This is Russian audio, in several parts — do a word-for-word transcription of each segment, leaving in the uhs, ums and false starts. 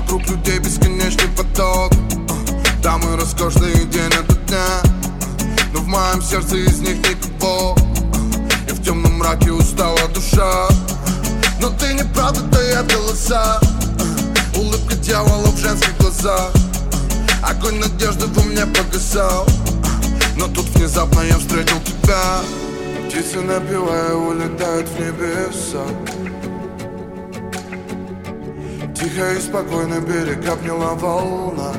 Вокруг людей бесконечный поток, дамы роскошные день ото дня, но в моем сердце из них никого. И в темном мраке устала душа. Но ты не правда дает голоса, улыбка дьявола в женских глазах. Огонь надежды во мне погасал, но тут внезапно я встретил тебя. Птицы напевая улетают в небеса. Тихо и спокойно берег обняла волна.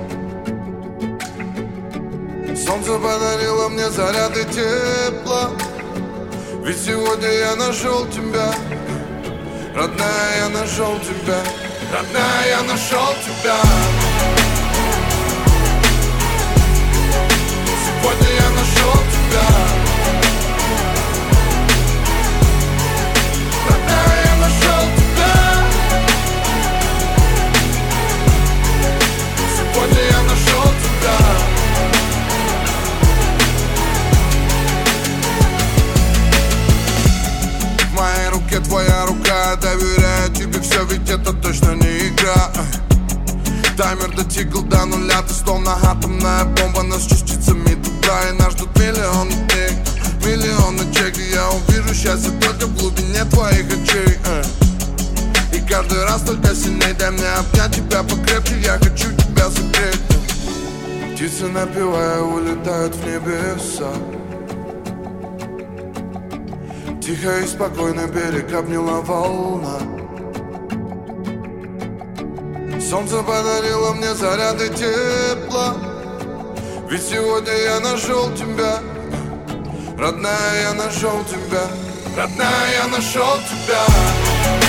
Солнце подарило мне заряды тепла. Ведь сегодня я нашел тебя. Родная, я нашел тебя. Родная, я нашел тебя. Сегодня я нашел тебя. Родная, я нашел тебя. Сегодня я нашел тебя. В моей руке твоя рука, доверяю тебе все, ведь это точно не игра. Таймер дотикал до нуля, ты словно атомная бомба, но с частицами добра. И нас ждут миллионы дней, миллионы чеки. Я увижу счастье только в глубине твоих очей. И каждый раз только сильней дай мне обнять тебя покрепче. Я хочу тебя согреть. Птицы напевая улетают в небеса. Тихо и спокойно берег обняла волна. Солнце подарило мне заряды тепла. Ведь сегодня я нашел тебя. Родная, я нашел тебя. Родная, я нашел тебя.